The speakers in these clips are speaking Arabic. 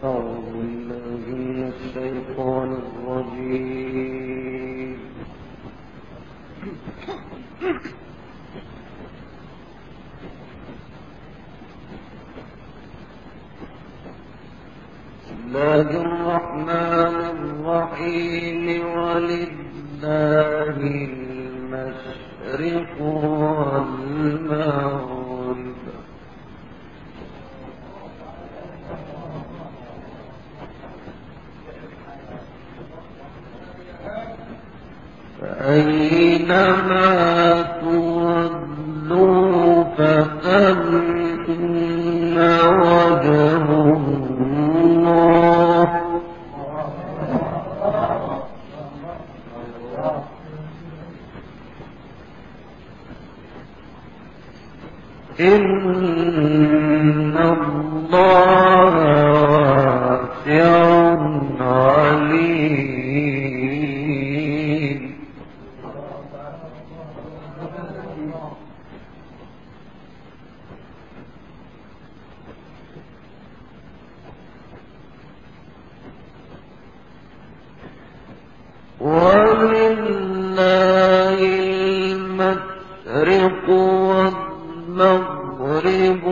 إن الله واسع عليم. ولله المشرق والمغرب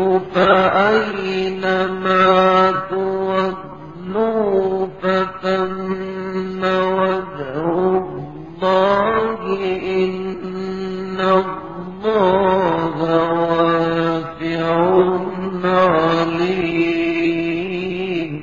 فأينما تولوا فثم وجه الله إن الله واسع عليم.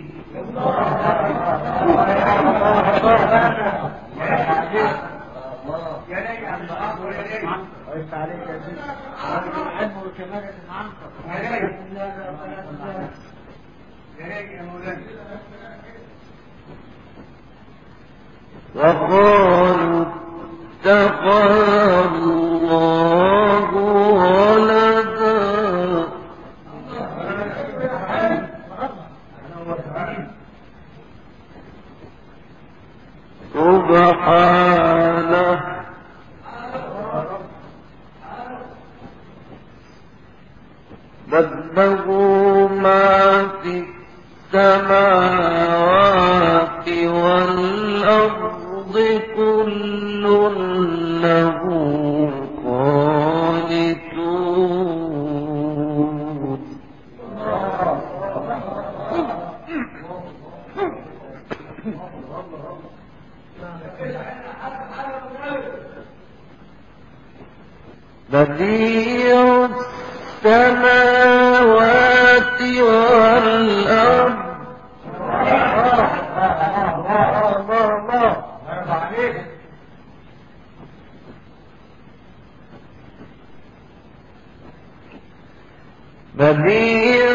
وقالوا اتخذ الله ولدا سبحانه بل له ما في السماوات والأرض كل له قانتون. بديع السماوات والأرض بديع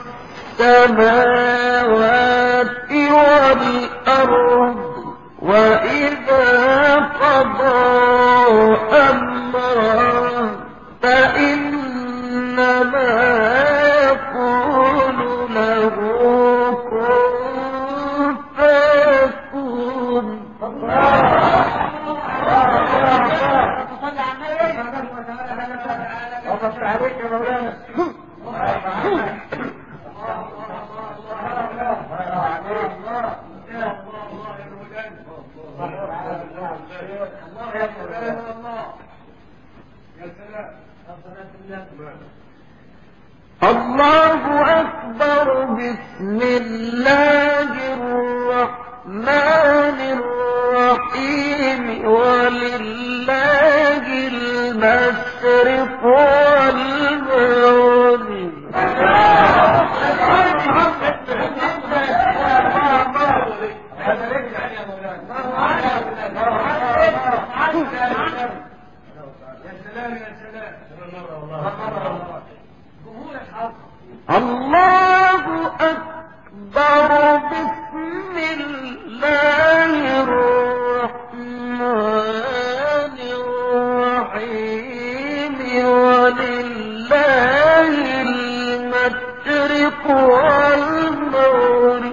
السماوات والأرض وإذا قضى أمرا فإنما يقول له كن فيكون. الله أكبر. بسم الله الرحمن الرحيم. ولله المشرق والمغرب. الله أكبر. بسم الله الرحمن الرحيم. ولله المشرق والمغرب.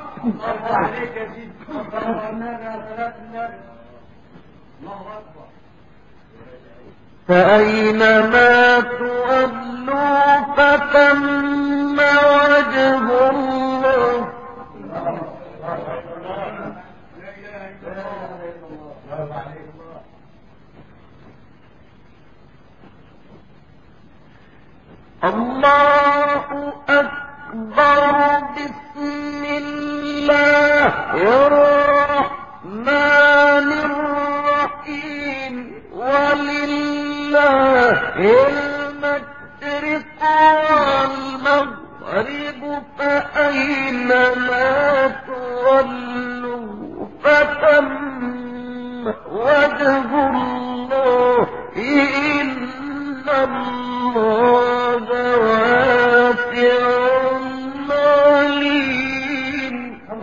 الله عليك يا سيدي. الله أكبر. فأينما تولوا فتم وجه الله. الله أكبر. بسم الله الرحمن الرحيم. ولله المشرق والمغرب فأينما تولوا فتم وجه الله. إن الله واسع عليم.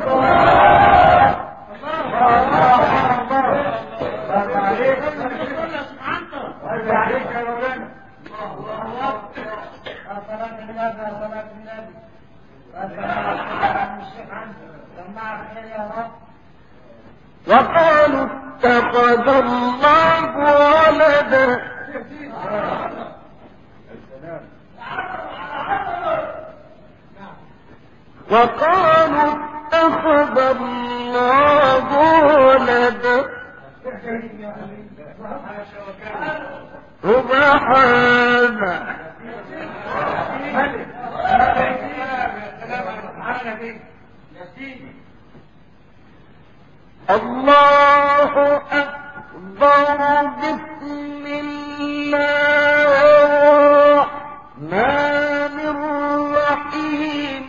وقالوا اتخذ الله ولدا. وقالوا اتخذ الله ولدا. سبحانه. الله أكبر. بسم الله الرحمن الرحيم.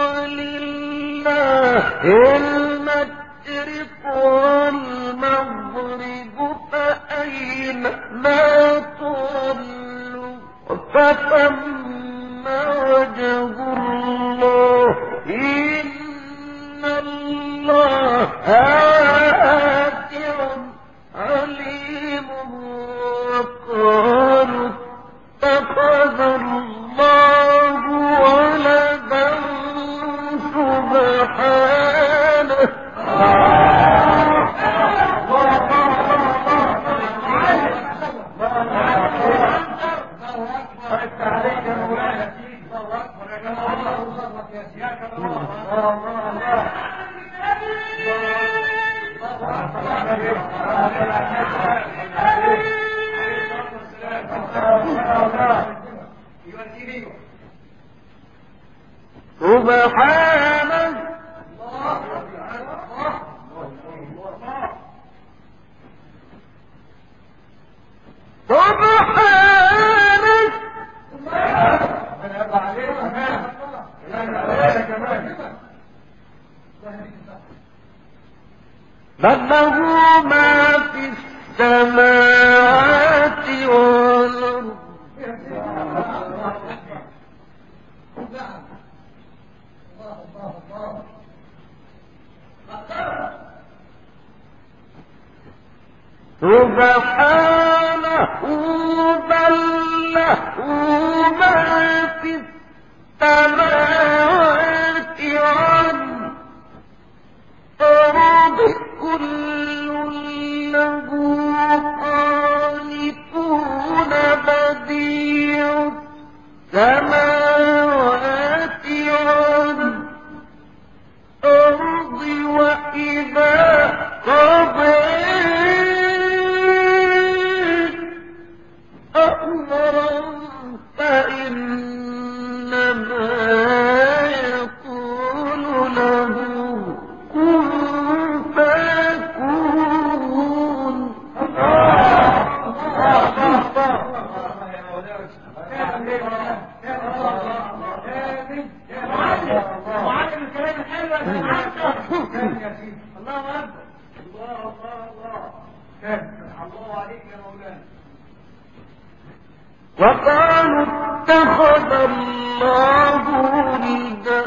ولله المشرق والمغرب فأينما تولوا فتم وجه الله. إن الله واسع عليم. وقالوا اتخذ الله ولدا. سبحانه. سبحانه. بل له ما في السماوات والأرض. سبحانه. بل له ما في السماوات والأرض. كل له قانتون. بديع السماوات والأرض. وإذا قضى أمرا فإنما يقول له كن فيكون. معلم الكلام الحلو يا الله أكبر. الله الله عليك يا مولانا. وقالوا اتخذ الله ولدا.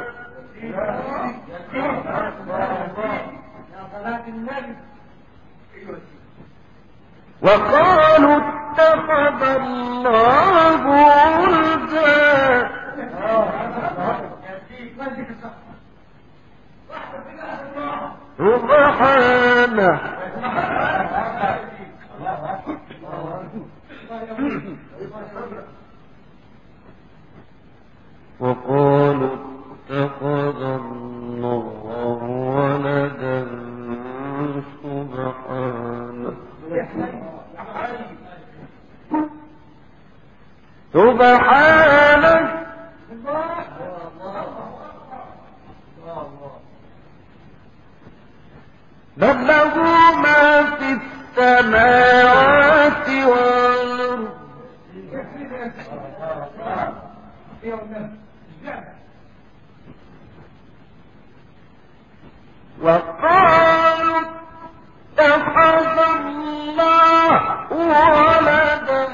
وقالوا اتخذ الله ولدا. سبحانه. سبحانه بل له ما في السماوات والأرض وقالوا اتخذ الله ولدا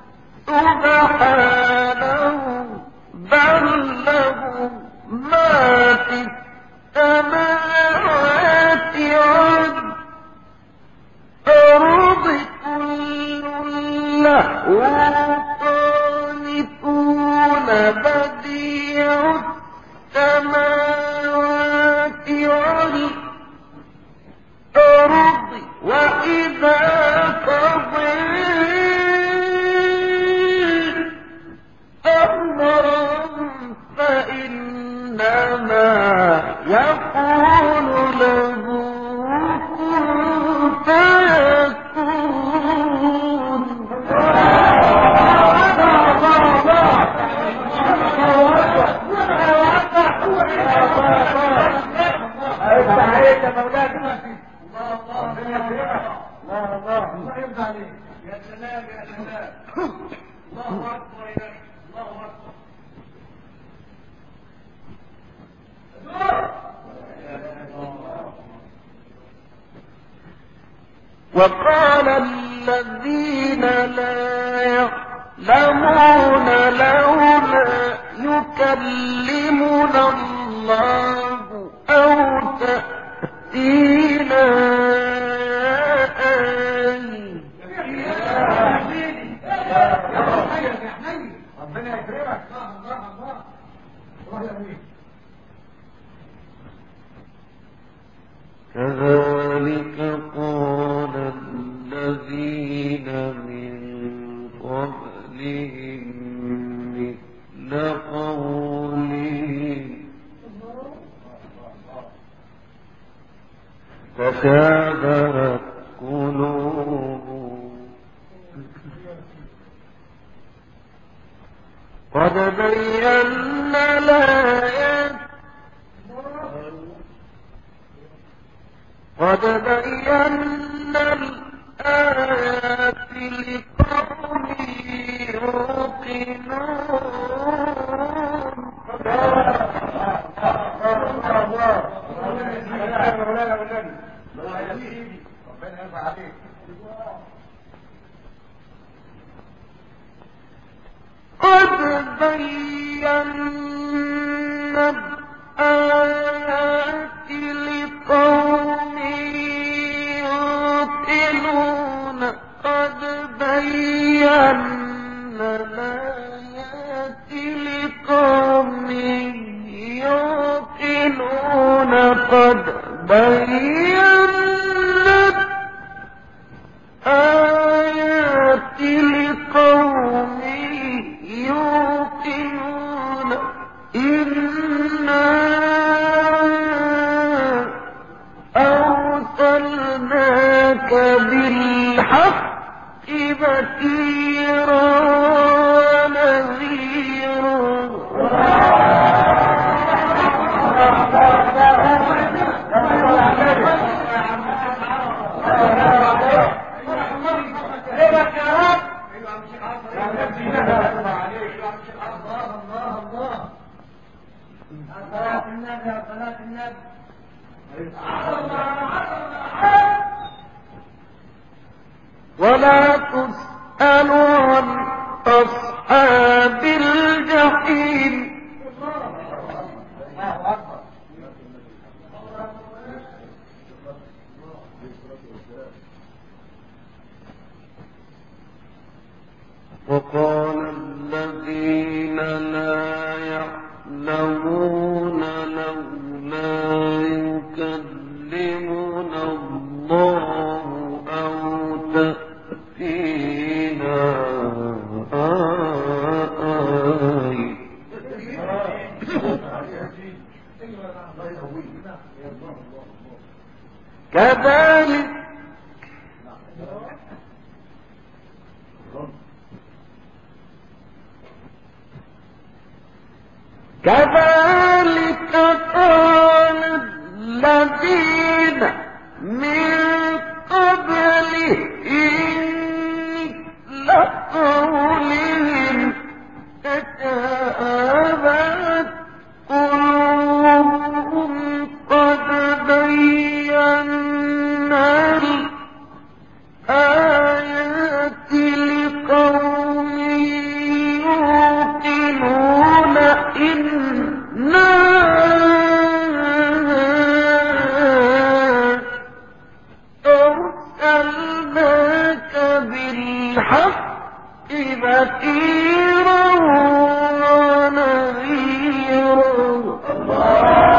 سبحانه بل له ما في السماوات والأرض كل له قانتون بديع السماوات والأرض وإذا قضى أمرا فإنما يقول له كن فيكون عليك يا مولانا. الله يرضى عليك. يا سلام يا سلام. الله اكبر يا اخي. الله اكبر. وقال الذين لا يعلمون لولا يكلمنا الله أو تأتينا آية. ربنا يكرمك. الله يهديك. كذلك قال الذين من قبلهم مثل قولهم تشابهت قلوبهم قد بينا الآيات لقوم يوقنون قد بينا الآيات لقوم يوقنون قد بينا الآيات لقوم يوقنون قد بينا الآيات لقوم يوقنون إنا أرسلناك بالحق بشيرا ونذيرا ولا تسأل عن أصحاب الجحيم وقال الذين لا يعلمون لولا يكلمنا الله أو تأتينا آية كذلك كذلك قال الذين من قبلهم لقولهم تشابهت قلوبهم قد بينا الآيات لقوم يوقنون إنا أرسلناك بالحق بشيرا ونذيرا.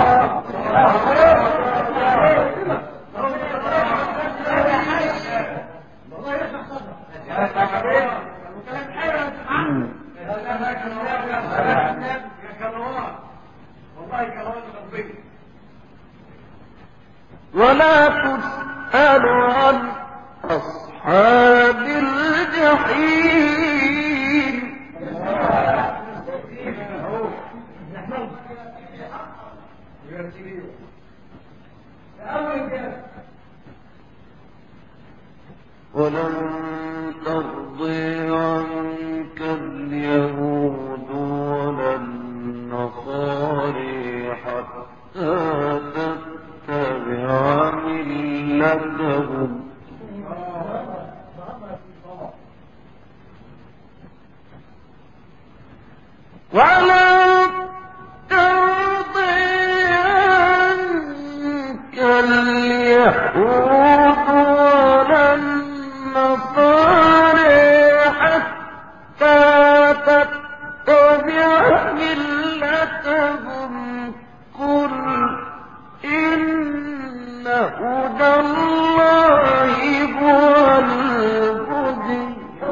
ولا تسأل عن أصحاب الجحيم ولن ترضي عنك اليهود ولا النصارى حتى تتبع ملتهم ولا ترضي عنك اليهود ولا النصارى حتى تتبع ملتهم قل إن هدى الله هو الهدى.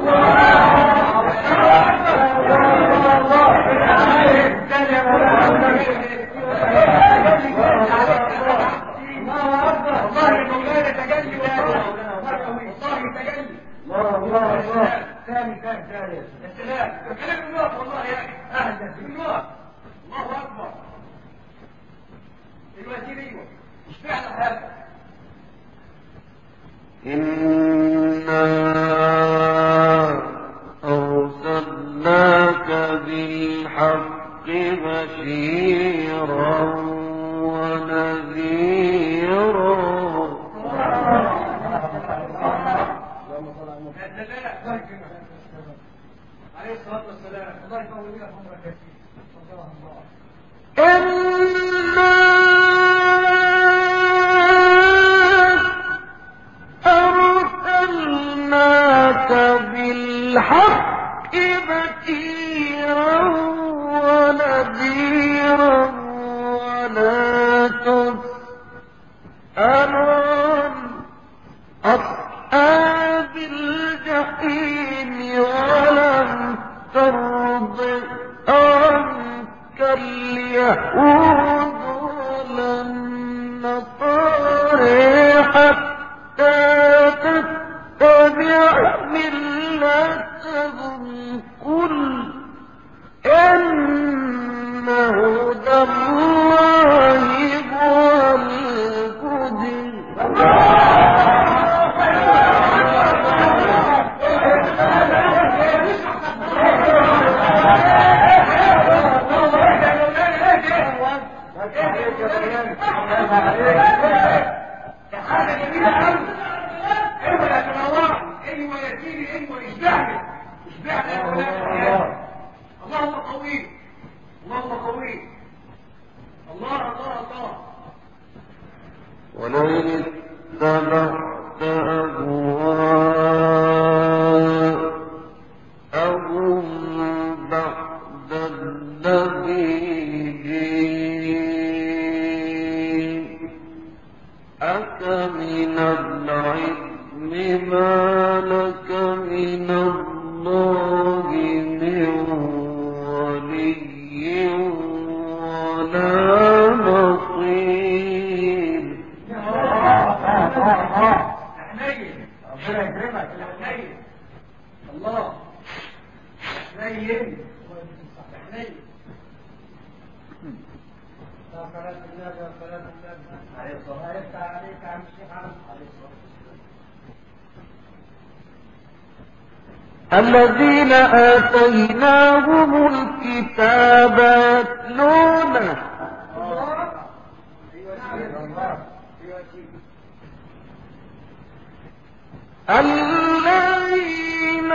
إنا أرسلناك بالحق بشيرا ونذيرا. عليه الصلاة والسلام. الله يطول لك عمرك يا سيدي. أرسلناك بالحق بشيرا ونذيرا ولا تسأل عن أصحاب الجحيم ولن ترضى عنك اليهود ولا النصارى حتى تتبع ملتهم قل إن هدى الله هو الهدى. حاجة جميلة قوي. ايوه يا جماعة، ايوه يا سيدي، ايوه اشبعني اشبعني يا مولانا. اللهم قوي، اللهم قوي. الله الله الله. ولئن اتبعت أهواءهم بعد الذي جئتك من العلم ما لك من الله من ولي ولا نصير. حنين ربنا يكرمك يا حنين. الله حنين حنين. الذين آتيناهم الكتاب يتلونه الذين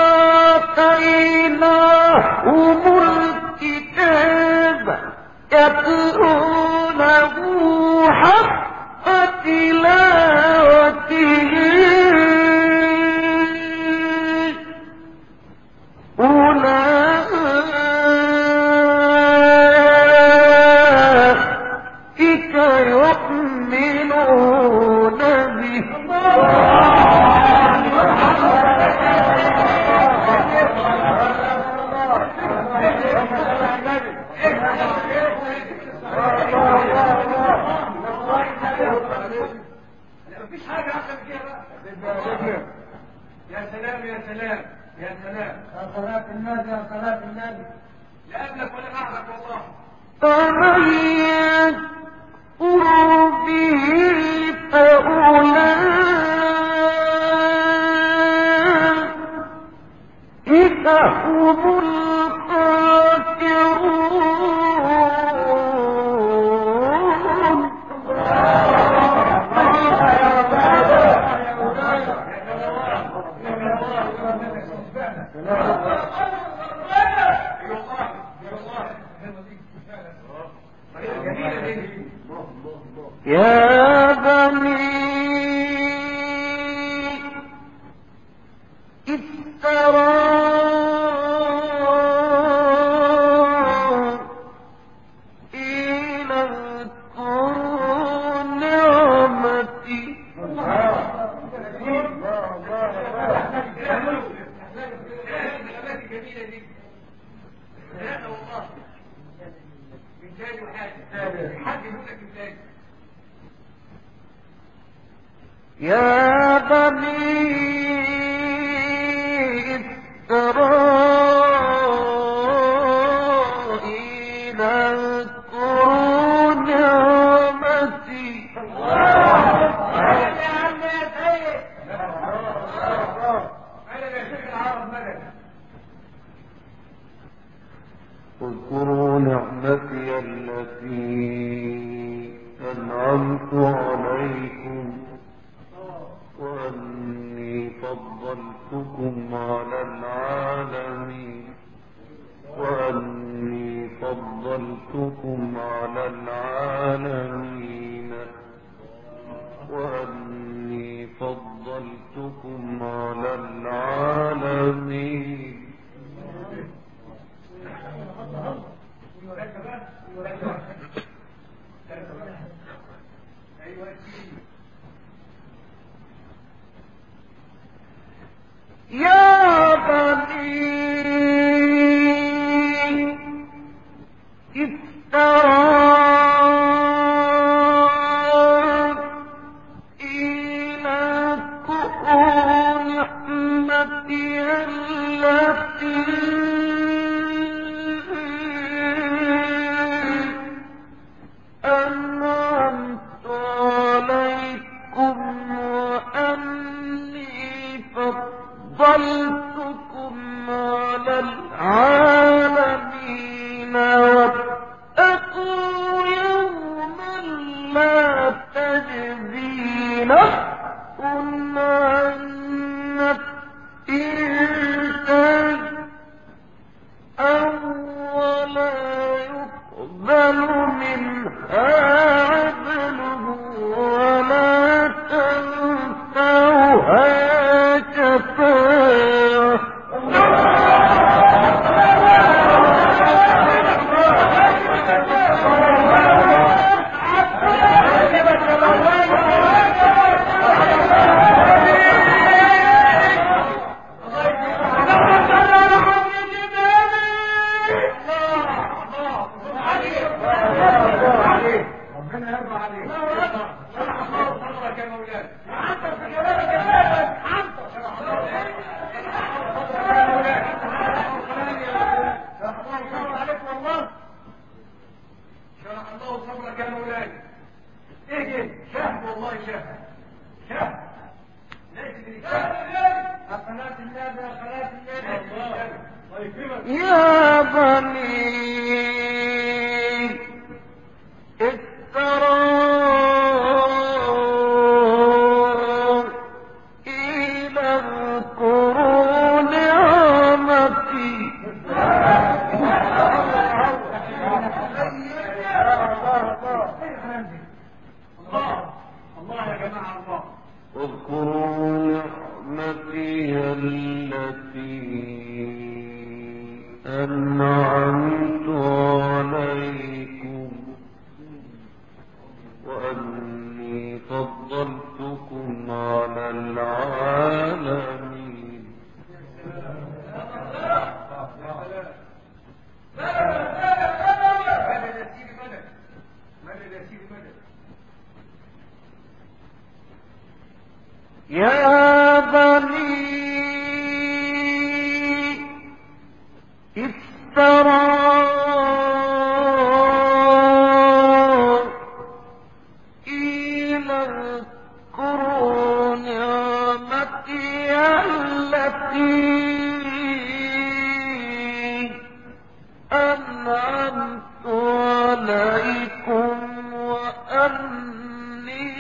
آتيناهم الكتاب يتلونه حق تلاوته أولئك يؤمنون به مفيش حاجة أحسن كده بقى. يا سلام يا سلام يا سلام يا صلاة النبي يا صلاة النبي لا قبلك ولا بعدك والله. فمن يكفر به فأولئك هم الخاسرون. يا بني إسرائيل اذكروا نعمتي يا بني إسرائيل اذكروا نعمتي اذكروا نعمتي التي أنعمت عليكم وأني فضلتكم على العالمين وأني فضلتكم على العالمين وأني فضلتكم على العالمين. يا بني إسرائيل اذكروا نعمتي التي أنعمت عليكم وأني فضلتكم على العالمين واتقوا يوما لا تجزي نفس عن نفس شيئا ولا يقبل منها عدل ولا تنفعها شفاعة يا بني اسروا إلى القرون نعمتي الله يا جماعة الله واذكروا نعمتي التي أنعمت عليكم وأني فضلتكم على العالمين يا بني اسروا إلى اذكروا نعمتي التي أنعمت عليكم وأني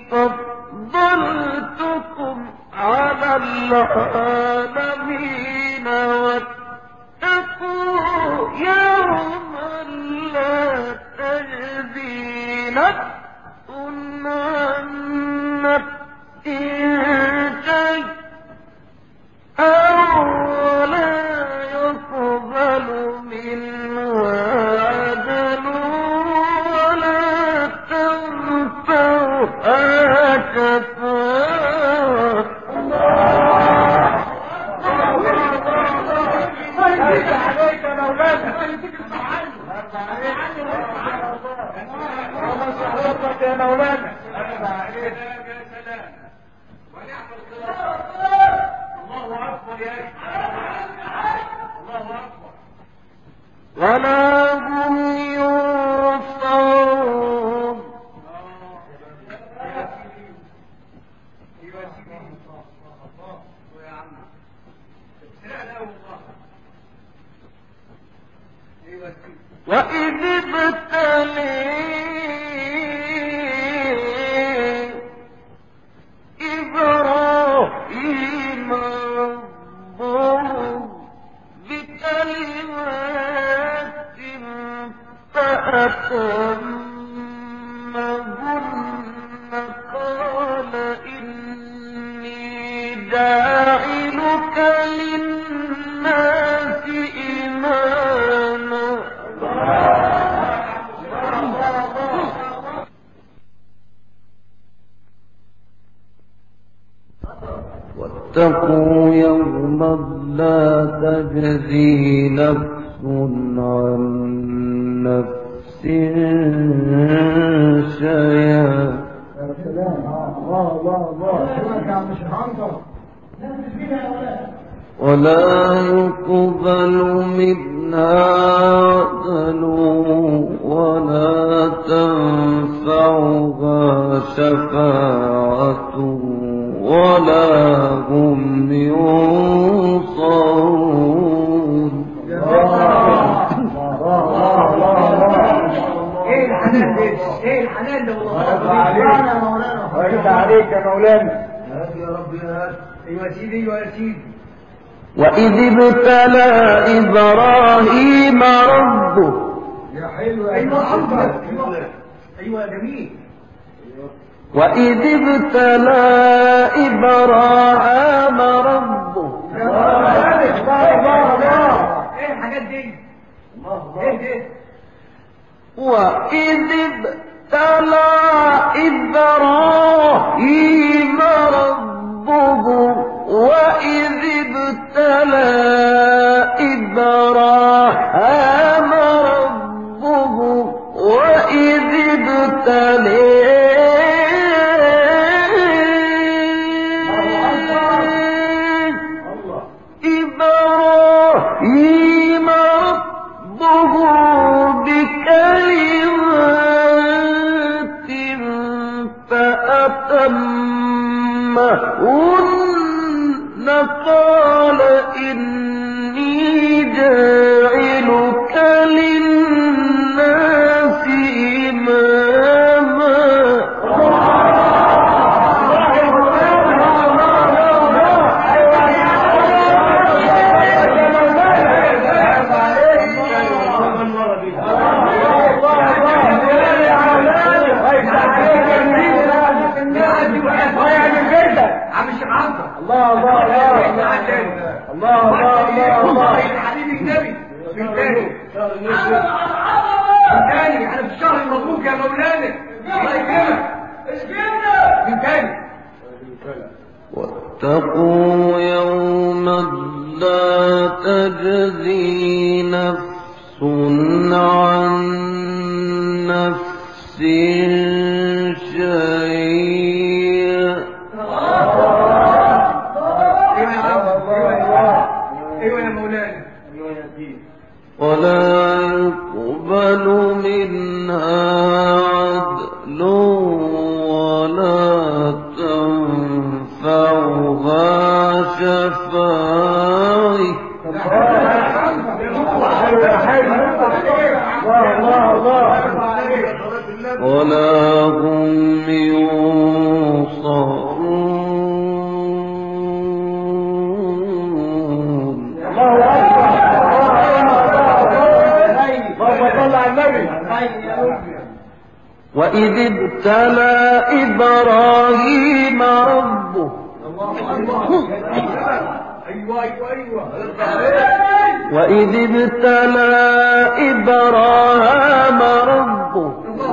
فضلتكم على العالمين واتقوا يوما لا تجزي نفس عن نفس شيئا ولا يقبل منها عدل ولا تنفعها شفاعة عليك يا مولانا يا مولانا يا سلام ونعم القراءة الله أكبر يا الله أكبر ولا هم ينصرون وإذ ابتلي إبراهيم ربه بكلمات فأتمهن قال إني جاعلك للناس إماما واتقوا يوما لا تجزي نفس عن نفس شيئا ولا يقبل منها عدل ولا تنفعها شفاعة ولا هم ينصرون. ايه الحنان ده؟ ايه الحنان ده؟ والله عليك يا مولانا يا رب يا رب. ايوه يا سيدي ايوه يا سيدي. وإذ ابتلى إبراهيم ربه يا حلو ايوه افضل ايوه يا جميل. وإذ ابتلى إبراهيم ربه ايه الحاجات دي؟ ايه ده؟ وإذ ابتلى إبراهيم ربه وإذ ابتلى إبراهيم ربه وإذ ابتلى إبراهيم ربه بكلمات فأتمهن قال إني جاعلك للناس إماما. الله الله الله الله حبيب النبي من تاني احنا في الشهر المبروك يا مولانا. الله يكرمك من تاني. واتقوا يوما لا تجزي نفس عن نفس شيئا ولا يقبل منها عدل ولا تنفعها شفاعة ولا هم ينصرون. وإذ ابتلى إبراهيم ربه وإذ ابتلى إبراهيم ربه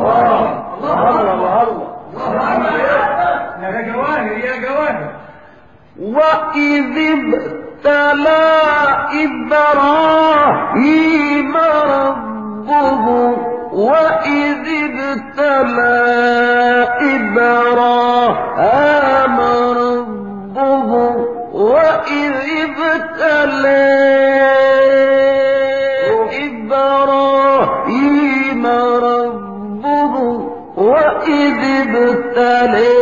وإذ ابتلى إبراهيم ربه وإذ ابتلى إبراهيم ربه وإذ ابتلى إبراهيم ربه وإذ ابتلى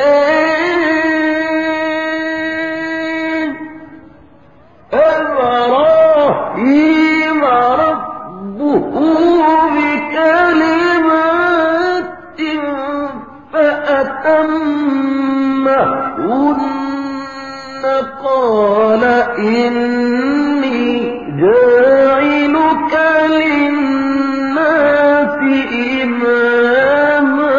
إبراهيم ربه بكلمات فأتمهن قال إني جاعلك للناس إماما.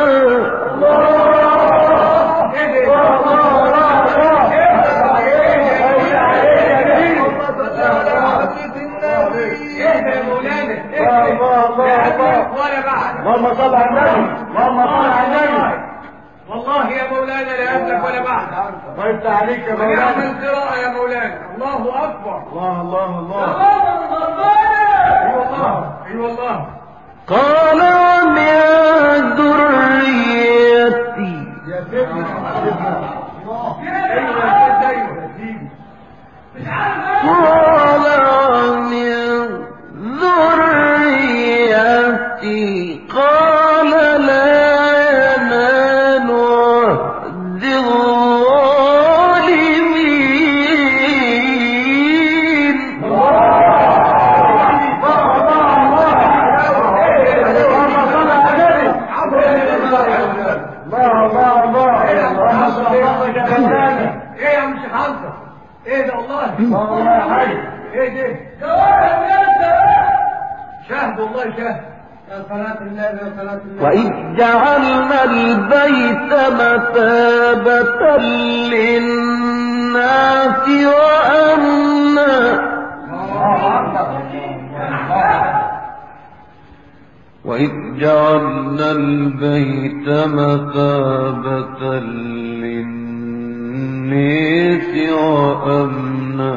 اللهم صل على النبي. اللهم صل على النبي. والله يا مولانا لا قبلك ولا بعد. الله يفتح عليك يا مولانا. ونعم القراءة يا مولانا. الله أكبر. الله الله الله. اي والله اي والله. قال ومن ذريتي. يا سيدنا قال ومن ذريتي قال لا ينال عهد الظالمين. ايه يا مش حاضر. ايه ده والله. والله حي. ايه ده شاهد والله شاهد. يا صلاة الله يا صلاة الله. وإذ جعلنا البيت مثابة للناس وأمنا وإذ جعلنا البيت مثابة للناس وأمنا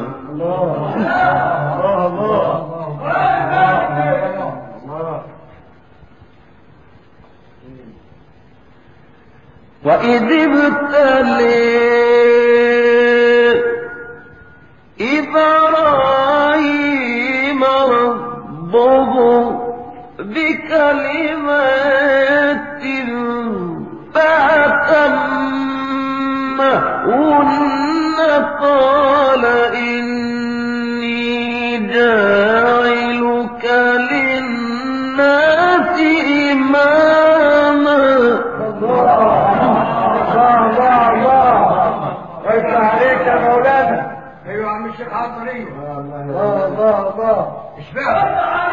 وإذ ابتلى إبراهيم ربه بكلمات فأتمهن قال إني الشيخ عبد الله الله الله. اشبعها.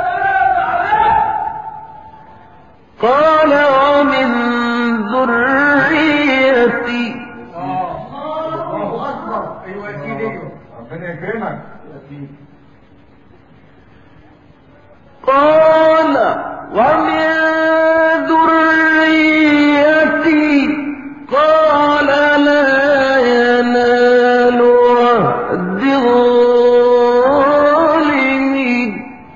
قال ومن ذريتي. الله اكبر. ايوه يا سيدي ايوه. ربنا يكرمك. قال ومن ذريتي قال لا ينال عهد الظالمين.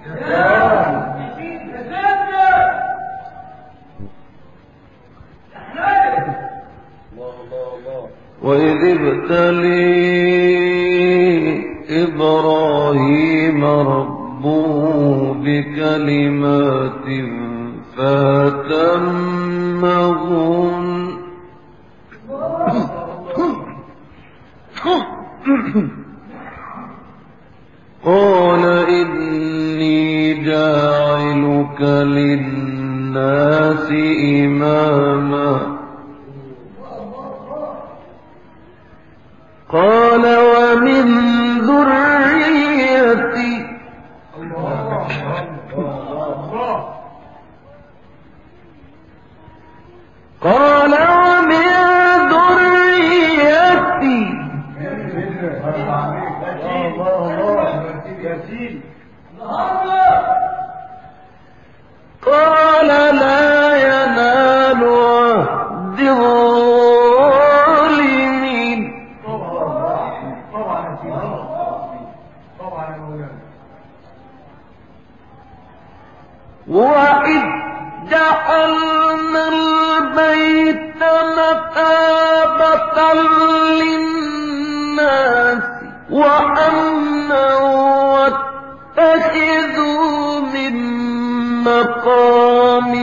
وإذ ابتلي إبراهيم ربه بكلمات فأتمهن قال إني جاعلك للناس إماما قال ومن ذريتي قال ومن ذريتي قال لا ينال عهد الظالمين. وإذ جعلنا البيت مثابة للناس وأمنا واتخذوا من مقام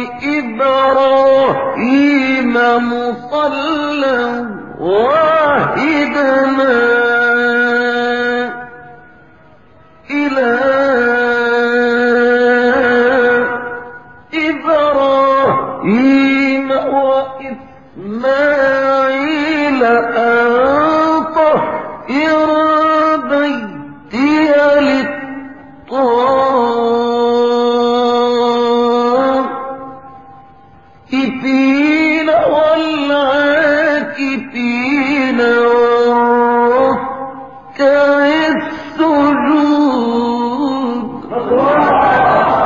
إبراهيم مصلى وعهدنا إلى إبراهيم وإسماعيل أن طهر بيتي للطائفين والعاكفين والركع السجود.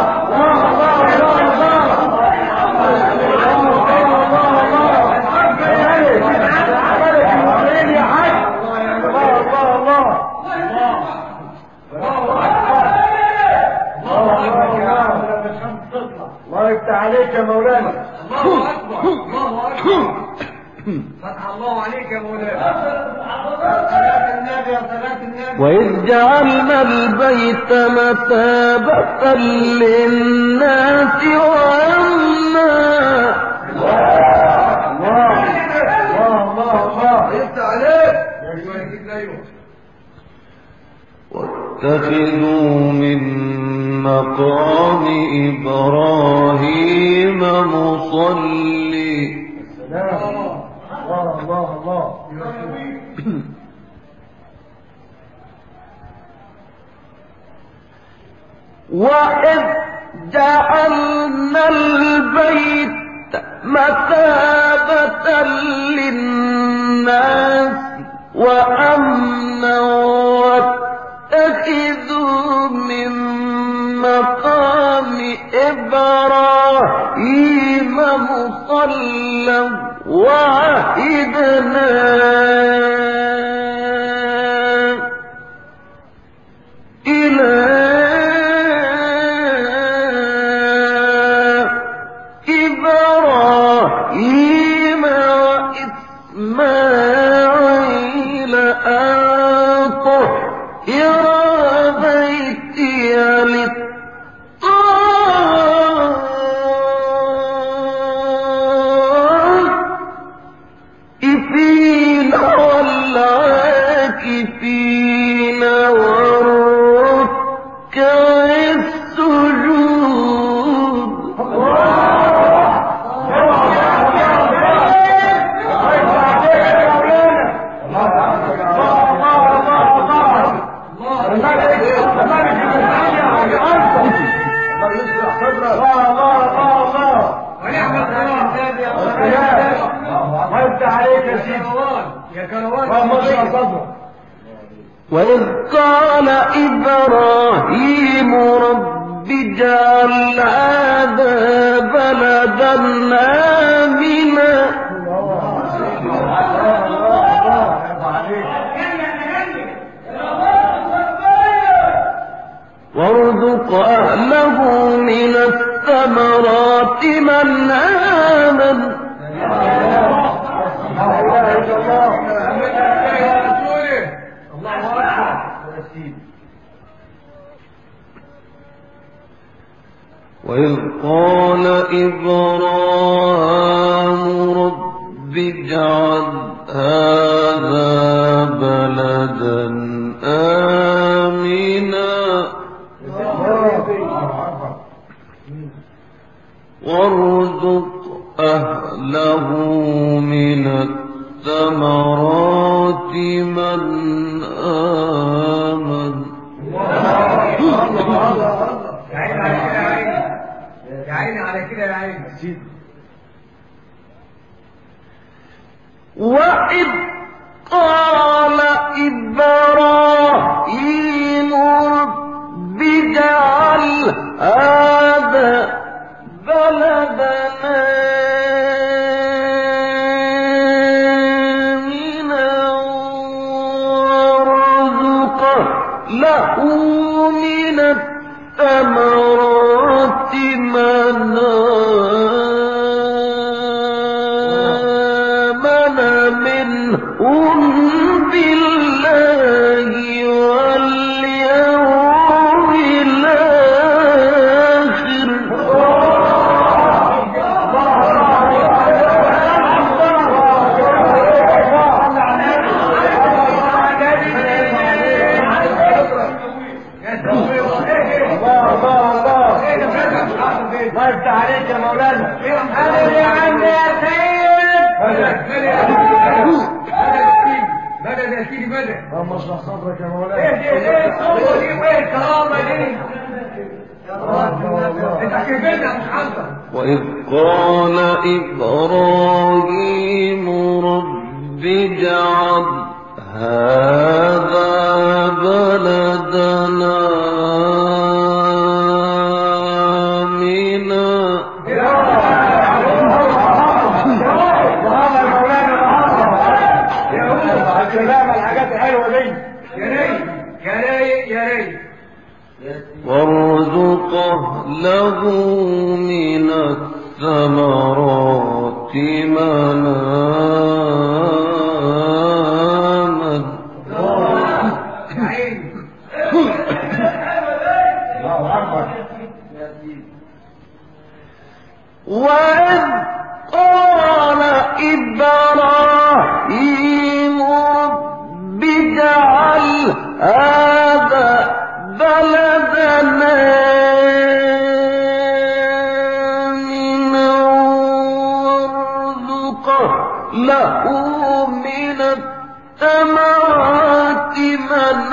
الله يفتح عليك يا مولانا. الله اكبر. الله اكبر. فتح الله عليك يا مولانا. صلاة النبي يا صلاة النبي. وإذ جعلنا البيت مثابة للناس وأمنا يفتح عليك. ايوه يا سيدي ايوه. واتخذوا من مقام إبراهيم مصلي. الله الله الله. وإذ جعلنا البيت مثابة للناس وأمنا واتخذوا من مقام إبراهيم مصلى وعهدنا إلى إبراهيم وإسماعيل أن طهر بيتي للطائفين والعاكفين والركع السجود. قال إبراهيم رب اجعل هذا بلدا آمنا وارزق أهله من الثمرات من آمن وإذ قال إبراهيم رب اجعل هذا بلدا آمنا وارزق أهله من الثمرات من آمن يا عيني على كده يا عيني. وإذ قال إبراهيم رب اجعل هذا بلدنا آمنا وارزق له من الثمرات من آمن منهم بالله واليوم الآخر الله يفتح عليك يا مولانا. انا يا عم يا سيد بدأ يا سيدي بدأ. اللهم اشرح صدرك يا مولانا. ايه الصوره دي وايه الكرامه دي؟ انت كيفنا مش حاضر. وإذ قال إبراهيم رب اجعل هذا بلدنا آمنا الحاجات الحلوه دي. يا ريت يا ريت يا ريت. وارزقه له من الثمرات من آمن يا عيني. الله اكبر. وإذ قال إبراهيم رب اجعل هذا بلدنا آمنا وارزق له من الثمرات من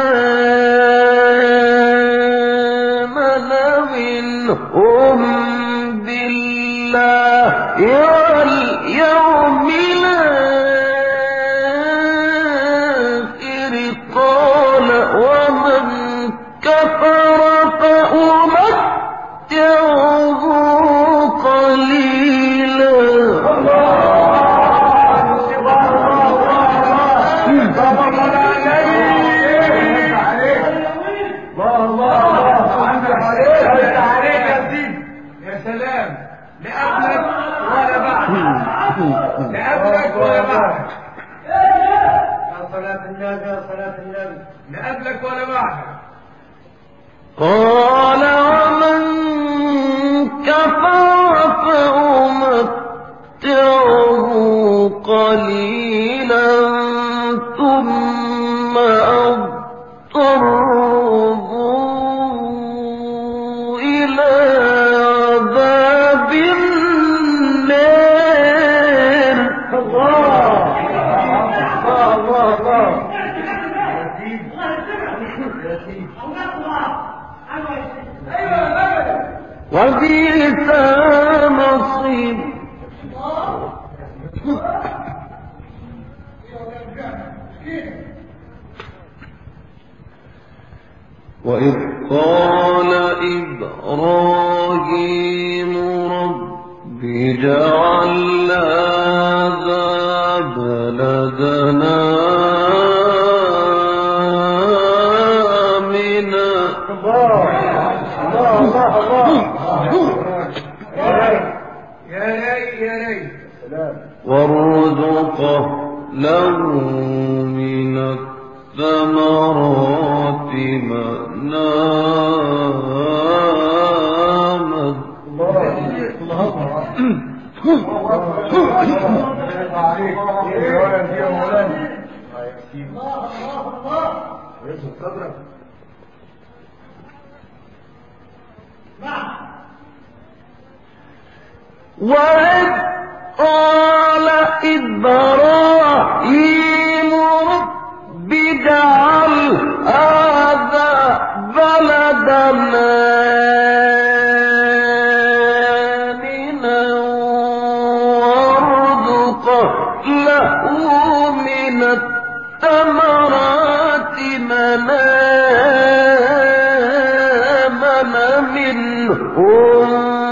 آمن منهم بالله واليوم الآخر قال ومن كفر فأمتعه قليلا يا سلام. لا قبلك ولا بعدك. لا قبلك ولا بعدك. يا صلاة النبي يا صلاة النبي. لا قبلك ولا بعدك. قال ومن كفر فأمتعه قليلا ثم أضطره إلى عذاب النار وبئس المصير. وإذ قال إبراهيم رب اجعل هذا بلدنا آمنا وارزقه له من الثمرات من آمن وإذ قال إبراهيم رب اجعل هذا بلدنا آمنا وارزقه له من الثمرات من آمن منهم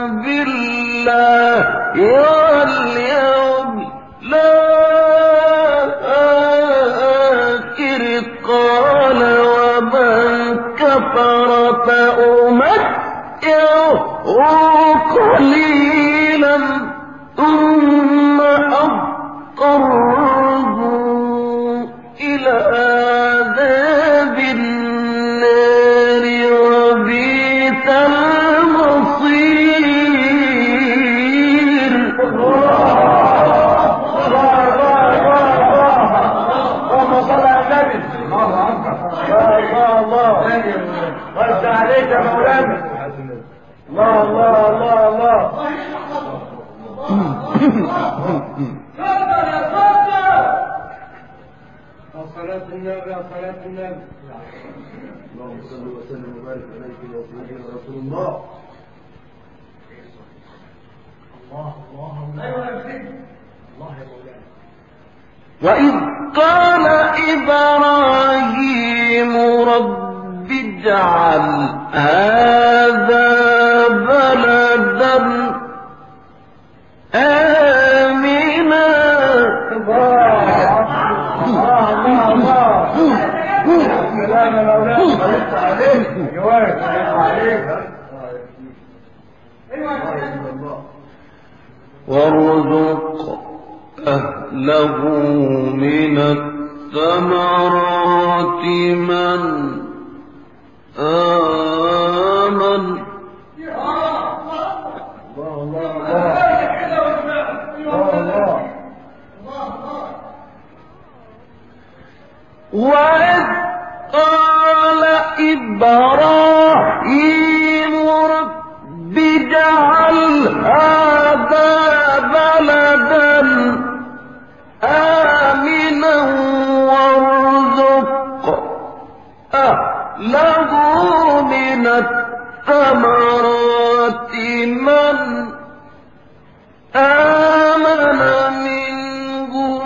بالله واليوم الآخر قال ومن كفر فأمتعه قليلا ثم أضطره إلى عذاب النار وبئس المصير. وسع عليك يا مولانا. الله الله الله الله. صلاة النبي يا صلاة النبي. اللهم صل وسلم وبارك عليك يا سيدنا رسول الله. الله الله الله يا مولانا. وإذ قال إبراهيم رب اجعل هذا بلدا آمنا سلام يا مولانا. عليك جوارك عليك. وارزق أهله من الثمرات من آمن وإذ قال إبراهيم رب اجعل هذا بلدا آمنا وارزق أهله من الثمرات من آمن منهم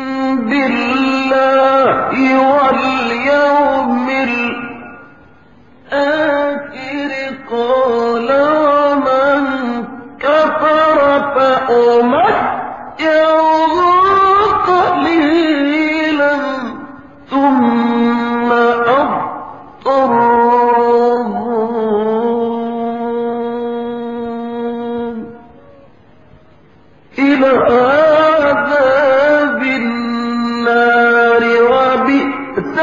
بالله واليوم الآخر قال ومن كفر فأمتعه قليلا ثم أضطره إلى عذاب النار وبئس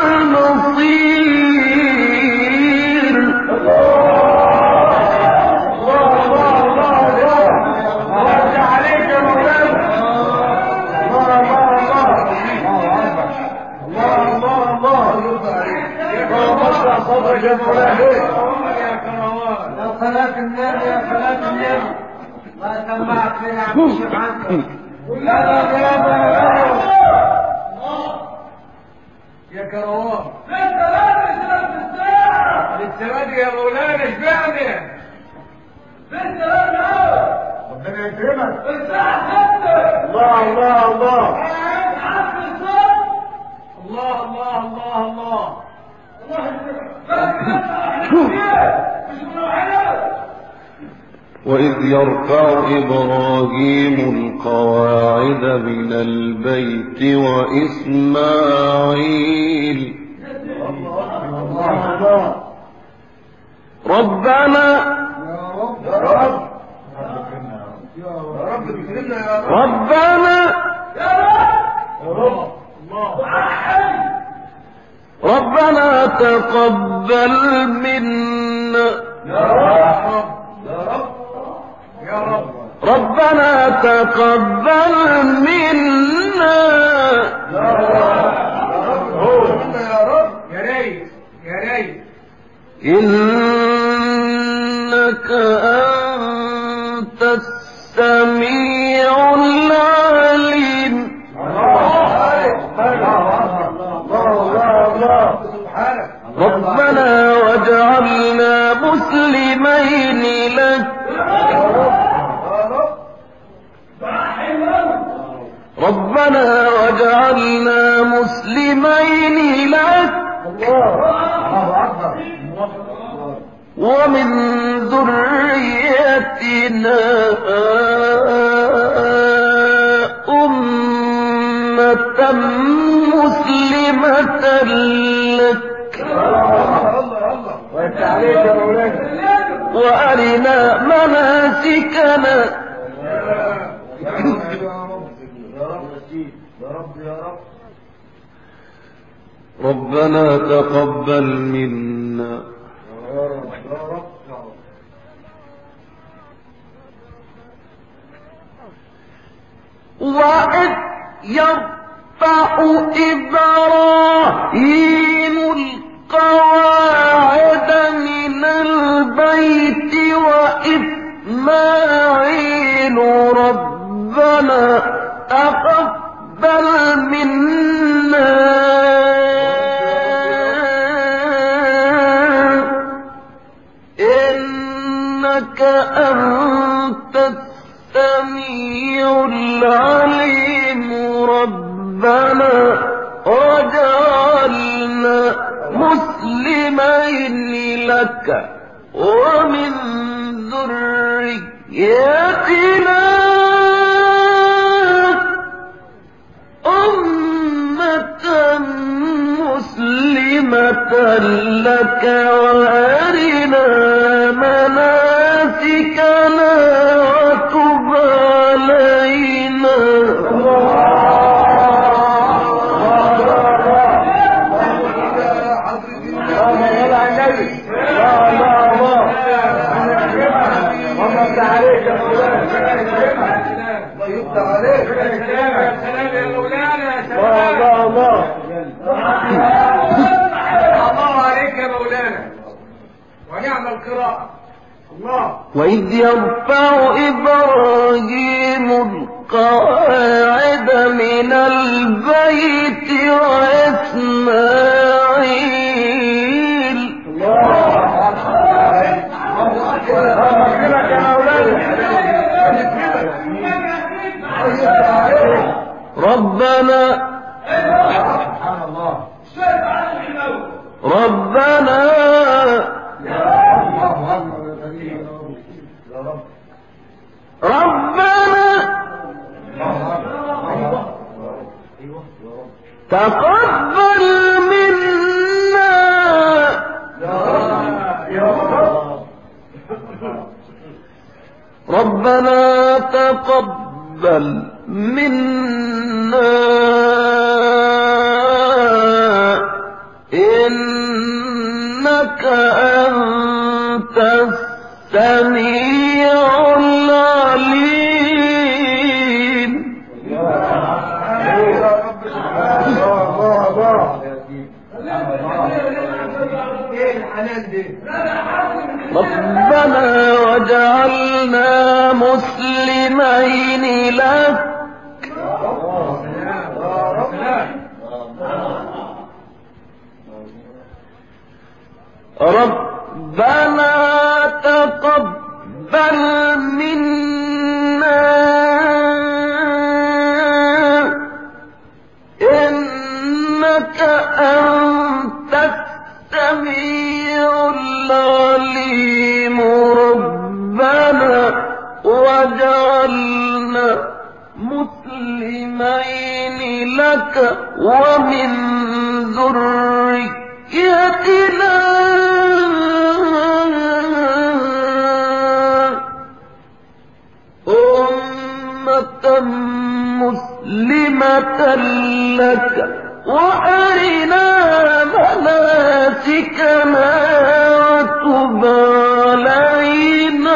المصير. يا صلاة النبي يا صلاة النبي. ما سمعت لنا عن الشيخ عنك. يا كروان للسلام يا مولانا اشبعني. ربنا يكرمك. الله الله الله الله الله الله الله الله. وإذ يرفع إبراهيم القواعد من البيت وإسماعيل ربنا ربنا تقبل منا ربنا تقبل منا يا ريت يا ريت إنك أنت السميع العليم ربنا واجعلنا مسلمين لك ربنا واجعلنا مسلمين لك ومن ذريتنا أمة مسلمة لك وأرنا مناسكنا ربنا تقبل منا وإذ يرفع إبراهيم القواعد من البيت وإسماعيل ربنا تقبل منا إنك أنت السميع العليم ربنا واجعلنا مسلمين لك ومن ذريتنا أمة مسلمة لك وأرنا مناسكنا وتب علينا وإذ يرفع إبراهيم القواعد من البيت وإسماعيل ربنا تقبل منا ربنا تقبل منا إنك أنت السميع العليم ربنا واجعلنا مسلمين لك ربنا تقبل منا إنك أنت السميع العليم ربنا وجعلنا مسلمين لك ومن ذريتنا أمة مسلمة لك وأرنا مناسكنا وتب علينا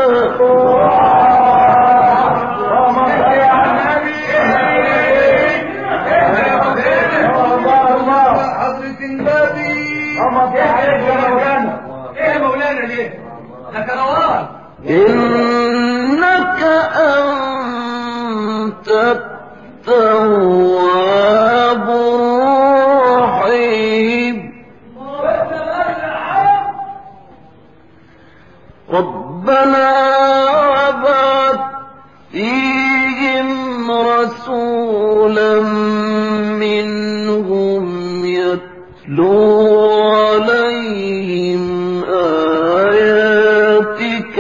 حضرة النبي ايه مولانا ليه ده كروان إنك أنت التواب الرحيم ربنا وابعث فيهم رسولا منهم يتلو عليهم آياتك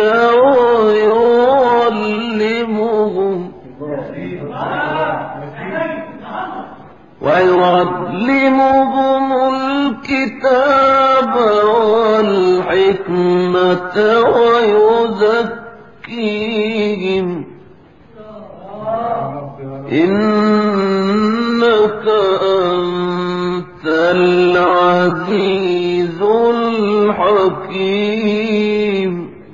ويعلمهم الكتاب والحكمة ويزكيهم إنك أنت العزيز الحكيم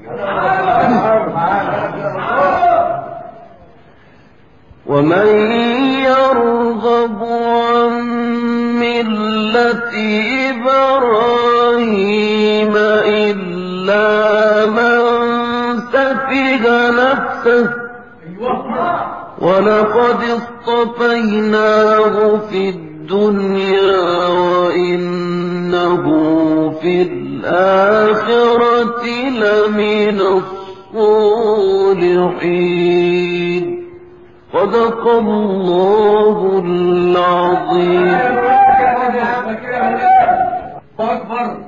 ومن يرغب عن ملة إبراهيم إلا من سفه نفسه ولقد اصطفيناه في الدنيا وإنه في الآخرة لمن الصالحين صدق الله العظيم. أكبر